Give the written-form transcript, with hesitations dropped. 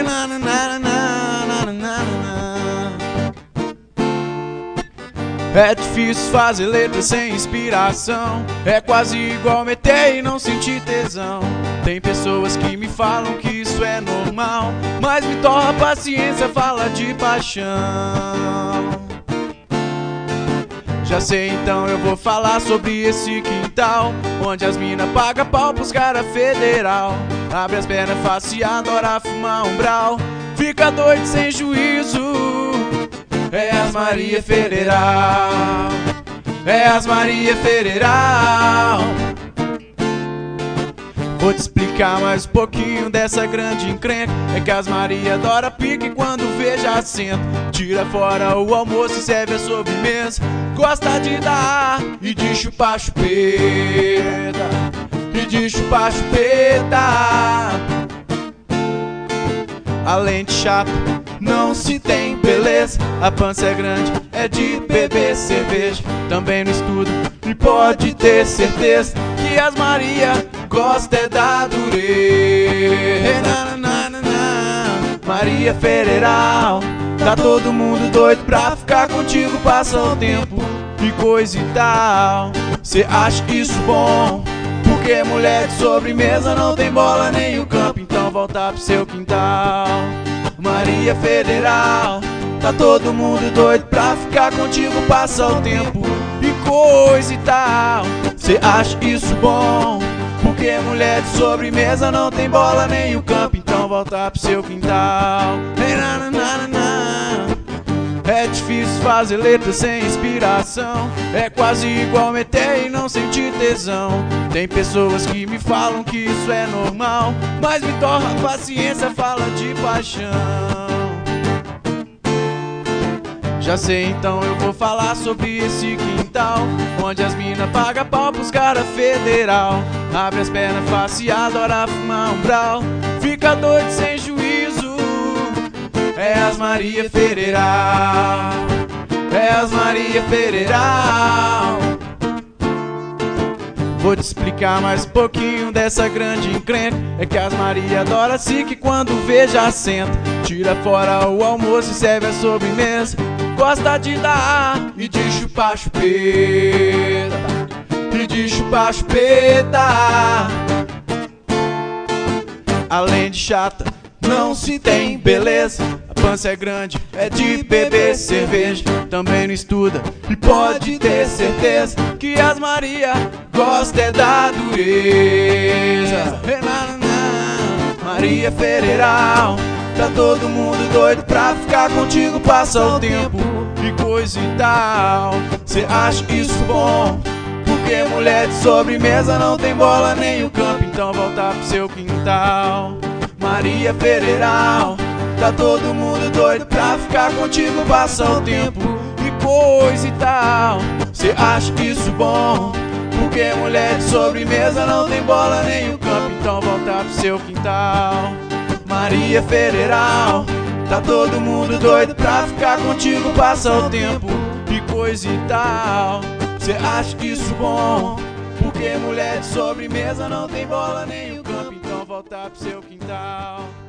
É difícil fazer letra sem inspiração. É quase igual meter e não sentir tesão. Tem pessoas que me falam que isso é normal, mas me torna a paciência, fala de paixão. Já sei, então eu vou falar sobre esse quintal, onde as mina paga pau pros cara federal. Abre as pernas fácil e adora fumar um brau. Fica doido sem juízo. É as Maria Federal. É as Maria Federal. Vou te explicar mais um pouquinho dessa grande encrenca. É que as Maria adora pique quando vê já senta. Tira fora o almoço e serve a sobremesa. Gosta de dar e de chupar chupeta. E de chupar chupeta. Além de chata, não se tem beleza. A pança é grande, é de beber cerveja. Também não estuda e pode ter certeza que as Maria gosta é da dureza. Maria Federal, tá todo mundo doido pra ficar contigo, passa o tempo e coisa e tal. Cê acha isso bom? Porque mulher de sobremesa não tem bola nem o campo, então volta pro seu quintal. Maria Federal, tá todo mundo doido pra ficar contigo, passa o tempo e coisa e tal. Cê acha isso bom? Porque mulher de sobremesa não tem bola nem o campo, então volta pro seu quintal. É difícil fazer letra sem inspiração. É quase igual meter e não sentir tesão. Tem pessoas que me falam que isso é normal, mas me torna a paciência, fala de paixão. Já sei, então eu vou falar sobre esse quintal, onde as mina paga pau pros cara federal. Abre as pernas fácil e adora fumar um brau. Fica doido sem juízo. É as Maria Federal. É as Maria Federal. Vou te explicar mais um pouquinho dessa grande encrenca. É que as Maria adora se que quando vê já senta. Tira fora o almoço e serve a sobremesa. Gosta de dar e de chupar chupeta. E de chupar chupeta. Além de chata, não se tem beleza. A pança é grande, é de beber cerveja. Também não estuda e pode ter certeza que as Maria gosta é da dureza. Maria Federal, tá todo mundo doido pra ficar contigo, passa o tempo e coisa e tal. Cê acha isso bom? Porque mulher de sobremesa não tem bola nem o campo, então volta pro seu quintal. Maria Federal, tá todo mundo doido pra ficar contigo, passa o tempo e coisa e tal. Cê acha isso bom? Porque mulher de sobremesa não tem bola nem o campo, então volta pro seu quintal. Maria Federal, tá todo mundo doido pra ficar contigo, passa o tempo e coisa e tal. Cê acha isso bom? Porque mulher de sobremesa não tem bola nem o campo, então volta pro seu quintal.